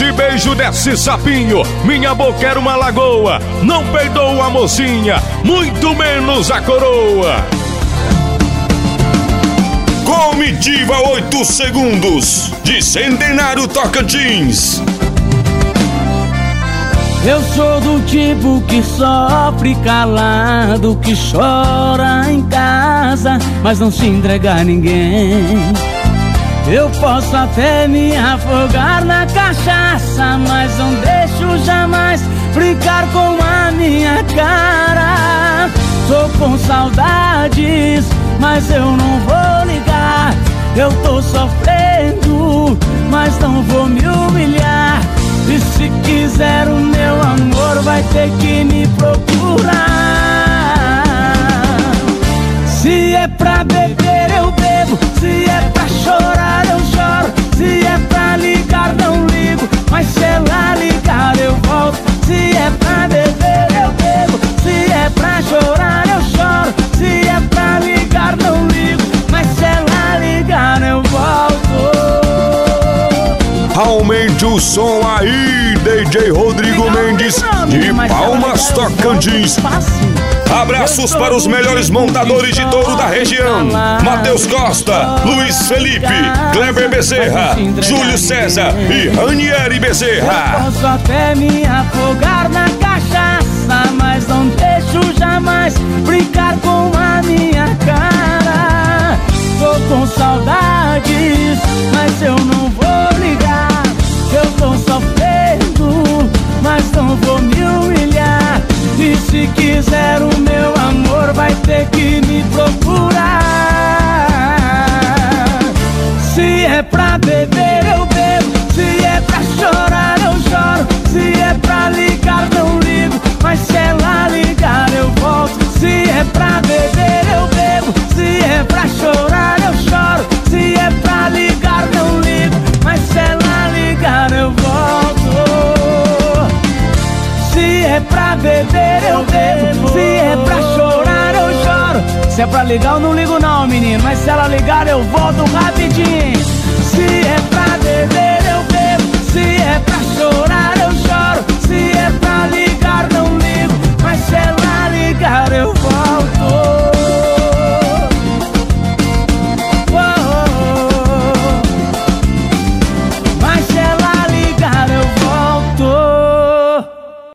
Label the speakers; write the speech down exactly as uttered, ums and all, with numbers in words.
Speaker 1: Esse beijo desse sapinho, minha boca era uma lagoa. Não perdoa a mocinha, muito menos a coroa. Comitiva oito segundos, de Centenário Tocantins.
Speaker 2: Eu sou do tipo que sofre calado, que chora em casa, mas não se entrega a ninguém. Eu posso até me afogar na cachaça, mas não deixo jamais brincar com a minha cara. Tô com saudades, mas eu não vou ligar. Eu tô sofrendo, mas não vou me humilhar. E se quiser o meu amor, vai ter que me procurar. Se é pra beber, eu bebo. Se é pra chorar, eu choro. Se é pra ligar, não ligo. Mas se ela ligar, eu volto. Se é pra beber, eu bebo. Se é pra chorar, eu choro. Se é pra ligar, não ligo. Mas se ela ligar, eu volto.
Speaker 1: Aumente o som aí, D J Rodrigo Mendes, de Palmas Tocantins. Abraços para os melhores montadores de touro da região: Matheus Costa, Luiz Felipe, Kleber Bezerra, Júlio César e Ranieri Bezerra.
Speaker 2: Eu posso até me afogar na cachaça, mas não deixo jamais brincar com a minha cara. Tô com saudades, mas eu não vou ligar. Eu tô sofrendo, mas não vou me humilhar. E se quiser o meu amor, vai ter que me procurar. Se é pra beber, eu bebo. Se é pra chorar, eu choro. Se é pra ligar, não ligo. Mas se ela ligar, eu volto. Se é pra beber, eu bebo. Se é pra chorar, eu choro. Se é pra ligar, não ligo. Mas se ela ligar, eu volto. Se é pra beber, eu bebo. Se é pra chorar, eu choro. Se é pra ligar, eu não ligo não, menino. Mas se ela ligar, eu volto rapidinho. Se é pra beber, eu bebo. Se é pra chorar,